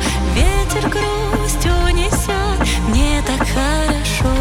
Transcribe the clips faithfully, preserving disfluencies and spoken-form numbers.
ветер грусть унесет, мне так хорошо.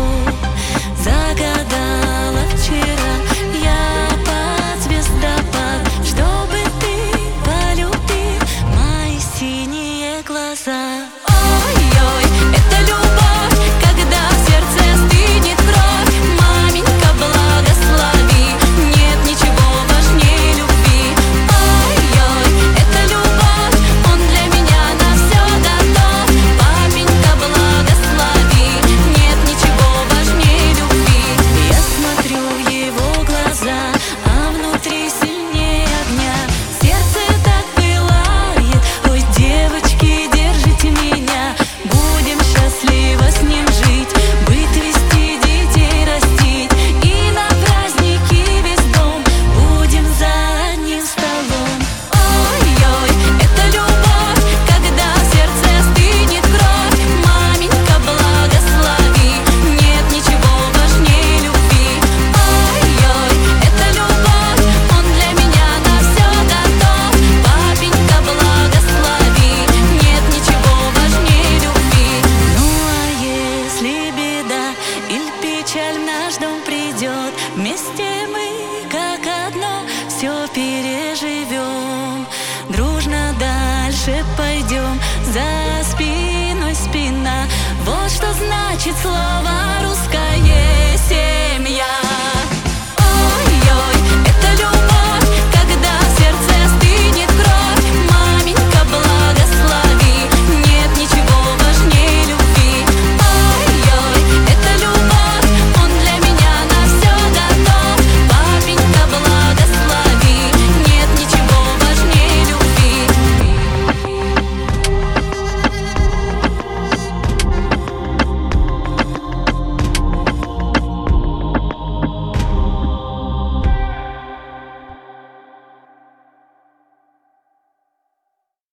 Загадала вчера я под звездопад, чтобы ты полюбил мои синие глаза. Ой-ой, это любовь, когда в сердце стынет кровь. Маменька, благослови, нет ничего важнее любви. Ой-ой, это любовь, он для меня на все готов. Папенька, благослови, нет ничего важнее любви. Я смотрю в его глаза, а внутри сильнее огня. Сердце так пылает, ой, девочки, держите меня. Будем счастливо с ним жить, быть, вести, детей растить. И на праздники весь дом будем за одним столом. Ой-ой, это любовь, когда в сердце стынет кровь. Маменька, благослови, нет ничего важнее любви. Ой-ой, это любовь, он для меня на все готов. Папенька, благослови, нет ничего важнее любви. Ну а если беда или печаль в наш дом придет, вместе мы, как одно, все переживем. Дружно дальше пойдем, за спиной спина. Вот что значит слово